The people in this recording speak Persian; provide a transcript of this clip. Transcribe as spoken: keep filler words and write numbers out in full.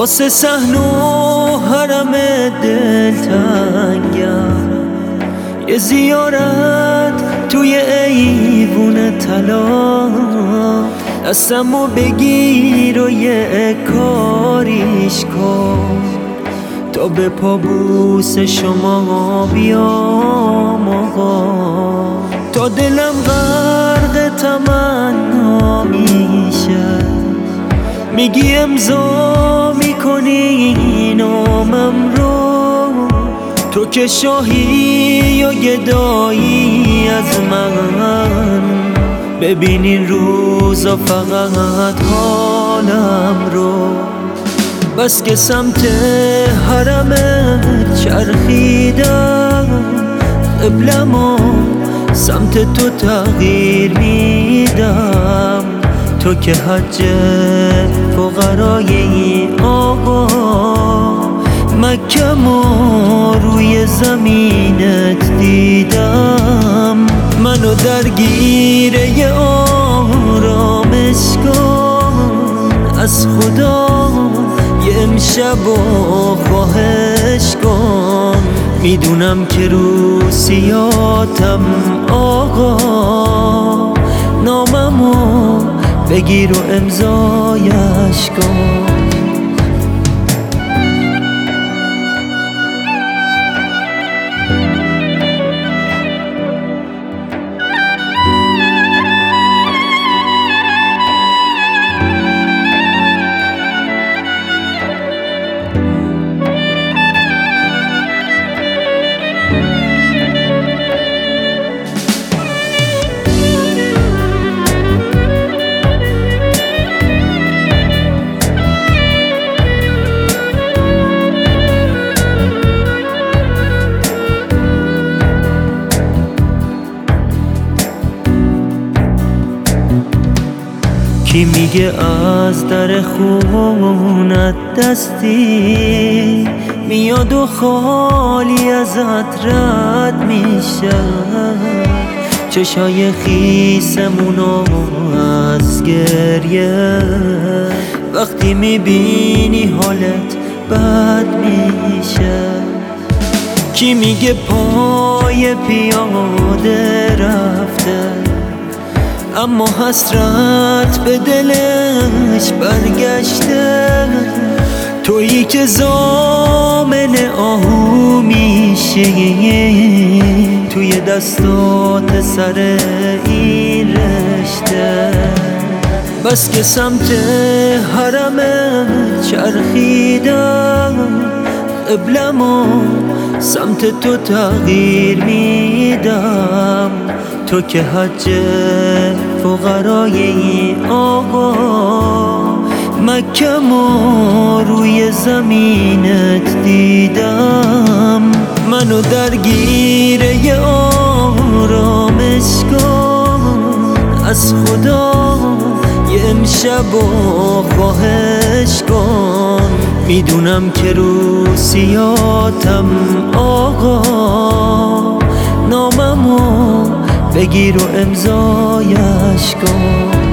واسه صحن و حرم دلتنگم، یه زیارت توی ایوون طلا، دستمو بگیر و یه کاریش کن تا به پابوس شما بیام آقا. تا دلم غرق تمنا میشه، میگی امضا میکنی نامم رو، تو که شاهی و گدایی از من، ببین این روزا فقط حالم رو. بس که سمت حرمت چرخیدم، قبلمو سمت تو تغییر میدم، تو که حج فقرایی آقا. مکه‌مو روی زمینت دیدم، منو درگیر یه آرامش کن از خدا، یه امشب و خواهش کن. میدونم که رو سیاتم آقا، ناممو بگیر و امضایش کن. کی میگه از در خونت دستی میاد و خالی ازت رد میشه، چشای خیسمونو از گریه وقتی میبینی حالت بد میشه. کی میگه پای پیاده رفته، اما حسرت به دلش برگشته، تویی که ضامن آهو میشی توی دستات سر این رشته. بس که سمت حرمت چرخیدم، قبلمو سمت تو تغییر میدم، تو که حج فقرایی آقا. مکه‌مو روی زمینت دیدم، منو درگیر یه آرامش کن از خدا، یه امشب و خواهش کن. میدونم که رو سیاتم آقا، ناممو بگیر و امضایش کن.